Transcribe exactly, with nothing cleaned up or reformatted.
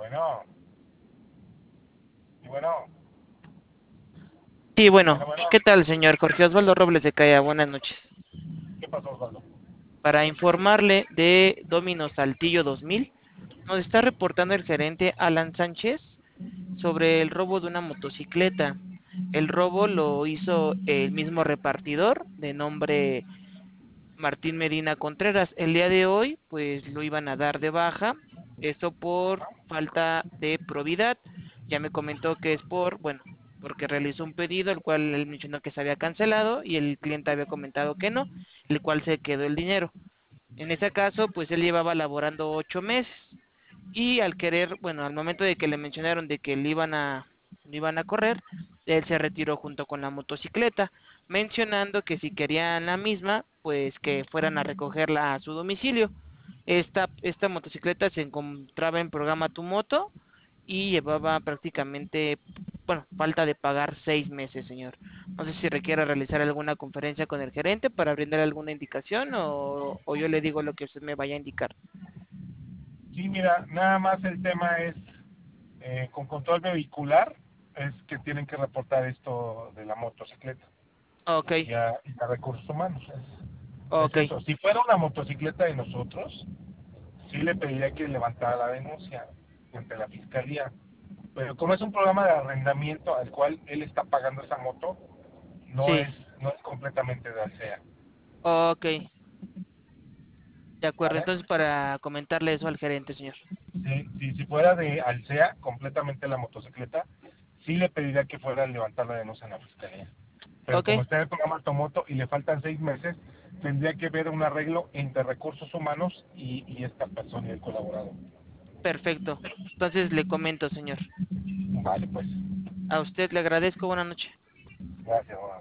Bueno, y bueno, Sí, bueno, bueno, bueno, ¿qué tal, señor Jorge Osvaldo Robles de Calla? Buenas noches. ¿qué pasó, Osvaldo? Para informarle de Domino Saltillo dos mil, nos está reportando el gerente Alan Sánchez sobre el robo de una motocicleta. El robo lo hizo el mismo repartidor de nombre Martín Medina Contreras. El día de hoy, pues lo iban a dar de baja, esto por falta de probidad. Ya me comentó que es por, bueno, porque realizó un pedido, el cual él mencionó que se había cancelado y el cliente había comentado que no, el cual se quedó el dinero. En ese caso, pues él llevaba laborando ocho meses y al querer, bueno, al momento de que le mencionaron de que le iban a, le iban a correr, él se retiró junto con la motocicleta, mencionando que si querían la misma, pues que fueran a recogerla a su domicilio. Esta, esta motocicleta se encontraba en programa Tu Moto y llevaba prácticamente, bueno, falta de pagar seis meses, señor. No sé si requiere realizar alguna conferencia con el gerente para brindar alguna indicación o, o yo le digo lo que usted me vaya a indicar. Sí, mira, nada más el tema es, eh, con control vehicular, es que tienen que reportar esto de la motocicleta Ok, y a, y a recursos humanos. Es, ok. es eso. Si fuera una motocicleta de nosotros, sí le pediría que levantara la denuncia ante la fiscalía. Pero como es un programa de arrendamiento al cual él está pagando esa moto, no Sí, es, no es completamente de Alsea, ok, de acuerdo. ¿vale? Entonces, para comentarle eso al gerente, señor. Si, si, si fuera de Alsea, completamente la motocicleta, sí le pediría que fuera a levantar la denuncia en la fiscalía. Pero Ok, como está en el programa Tomoto y le faltan seis meses, tendría que ver un arreglo entre recursos humanos y, y esta persona y el colaborador. perfecto. Entonces le comento, señor. Vale, pues. A usted le agradezco. Buenas noches. Gracias.